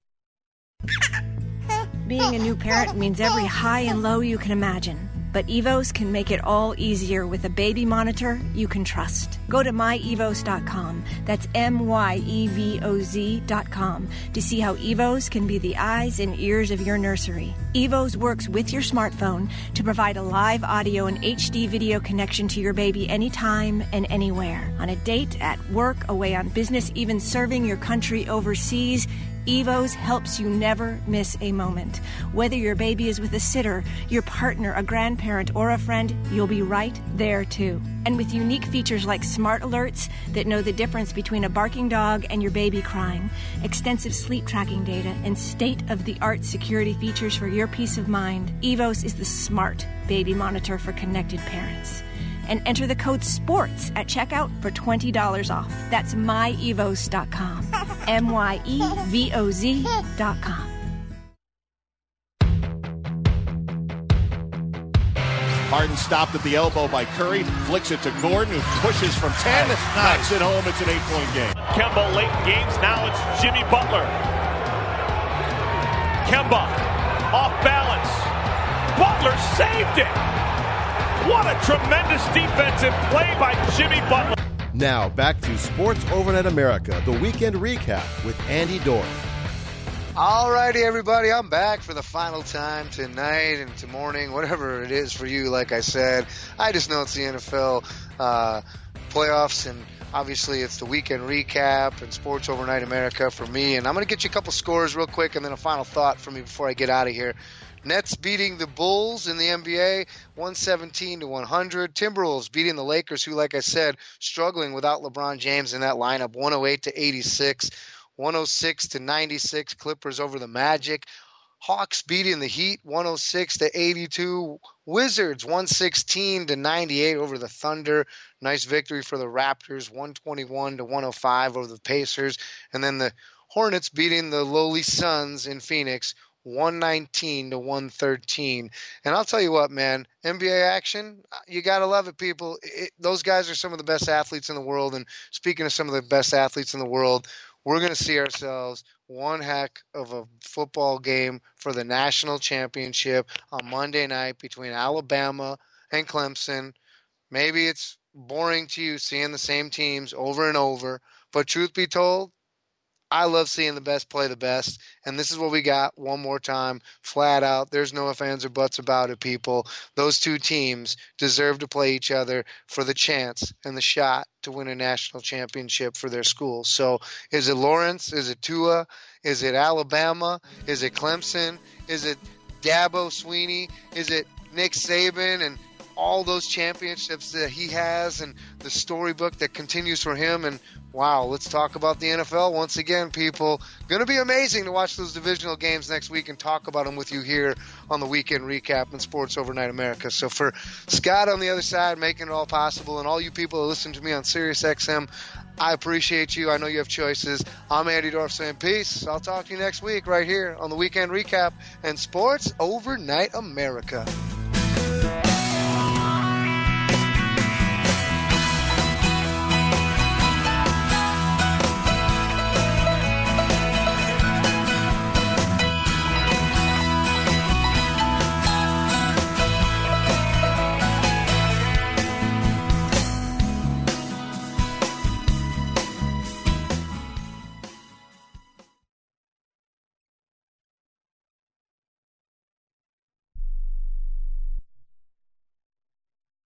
Being a new parent means every high and low you can imagine. But Evos can make it all easier with a baby monitor you can trust. Go to my evos dot com, that's M Y E V O Z dot com, to see how Evos can be the eyes and ears of your nursery. Evos works with your smartphone to provide a live audio and H D video connection to your baby anytime and anywhere. On a date, at work, away on business, even serving your country overseas, Evos helps you never miss a moment. Whether your baby is with a sitter, your partner, a grandparent, or a friend, you'll be right there too. And with unique features like smart alerts that know the difference between a barking dog and your baby crying, extensive sleep tracking data, and state-of-the-art security features for your peace of mind, Evos is the smart baby monitor for connected parents. And enter the code SPORTS at checkout for twenty dollars off. That's my evos dot com. M Y E V O Z dot com. Harden stopped at the elbow by Curry, flicks it to Gordon, who pushes from ten, nice. knocks it home. It's an eight-point game. Kemba late in games. Now it's Jimmy Butler. Kemba off balance. Butler saved it. What a tremendous defensive play by Jimmy Butler. Now, back to Sports Overnight America, the weekend recap with Andy Dorff. All righty, everybody. I'm back for the final time tonight and to morning, whatever it is for you. Like I said, I just know it's the N F L uh, playoffs, and obviously it's the weekend recap and Sports Overnight America for me. And I'm going to get you a couple scores real quick and then a final thought for me before I get out of here. Nets beating the Bulls in the N B A, one seventeen to one hundred. Timberwolves beating the Lakers, who, like I said, struggling without LeBron James in that lineup, one oh eight to eighty-six, one oh six to ninety-six. Clippers over the Magic. Hawks beating the Heat, one oh six to eighty-two. Wizards, one sixteen to ninety-eight over the Thunder. Nice victory for the Raptors, one twenty-one to one oh five over the Pacers. And then the Hornets beating the lowly Suns in Phoenix, one nineteen to one thirteen. And I'll tell you what, man, N B A action, you got to love it, people. It, those guys are some of the best athletes in the world. And speaking of some of the best athletes in the world, we're going to see ourselves one heck of a football game for the national championship on Monday night between Alabama and Clemson. Maybe it's boring to you seeing the same teams over and over, but truth be told, I love seeing the best play the best, and this is what we got one more time, flat out. There's no ifs, ands, or buts about it, people. Those two teams deserve to play each other for the chance and the shot to win a national championship for their schools. So is it Lawrence? Is it Tua? Is it Alabama? Is it Clemson? Is it Dabo Swinney? Is it Nick Saban and all those championships that he has and the storybook that continues for him. And wow, let's talk about the N F L once again, people. Going to be amazing to watch those divisional games next week and talk about them with you here on the Weekend Recap in Sports Overnight America. So for Scott on the other side, making it all possible, and all you people that listen to me on Sirius X M, I appreciate you. I know you have choices. I'm Andy Dorf saying peace. I'll talk to you next week right here on the Weekend Recap and Sports Overnight America.